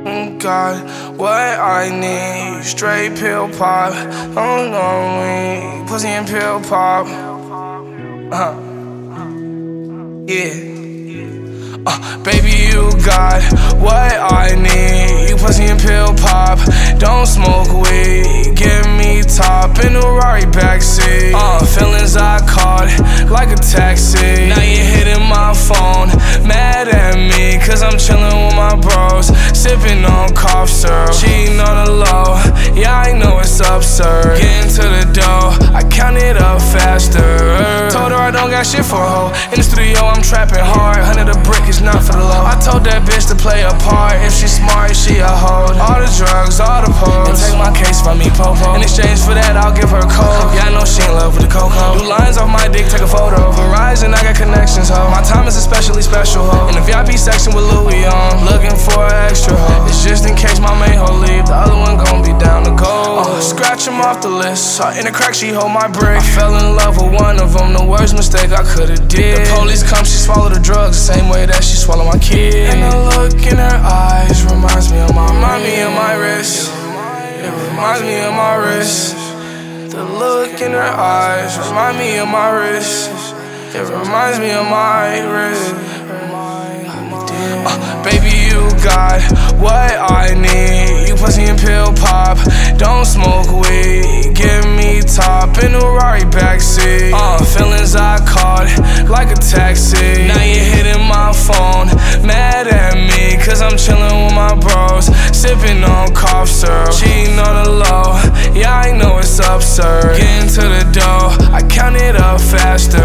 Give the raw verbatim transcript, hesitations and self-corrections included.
God, what I need, straight pill pop. Don't know me, pussy and pill pop. Uh, yeah. Uh, baby, you got what I need. You pussy and pill pop. Don't smoke weed. Give me top in the Rari backseat. Uh, feelings I caught like a taxi. Now you hitting my phone, mad at me, cause I'm chillin' with my bros, sippin' on cough syrup, cheating on the low. Yeah, I know it's absurd. Getting to the dough, I count it up faster. Told her I don't got shit for a hoe. In the studio, I'm trapping hard. Hundred a brick is not for the low. I told that bitch to play a part. If she smart, she a hoe. All the drugs, all the pose, and take my case from me, popo. In exchange for that, I'll give her a coke. Yeah, I know she in love with the cocoa. Do lines off my dick, take a photo. Verizon, I got connections, ho. My time is especially special, ho. In the V I P section with Louis on, looking for an extra hoe. It's just in case my main hoe leave. The other one gon' be down to go. Uh, scratch him off the list. Uh, in the crack, she hold my brick. I fell in love with one of them, the worst mistake I could've did. The police come, she swallow the drugs the same way that she swallow my kid. And the look in her eyes reminds me of my, remind me of my wrist. It reminds me of my wrist. The look in her eyes remind me of my wrist. It reminds me of my wrist. Uh, baby, you got what I need. You pussy and pill pop. Don't smoke weed. Give me top in the Rari backseat. Uh, feelings I caught like a taxi. Now you hitting my phone, mad at me, cause I'm chillin' with my bros, sippin' on cough syrup, cheating on the low. Yeah, I know it's absurd. Getting to the dough, I count it up faster.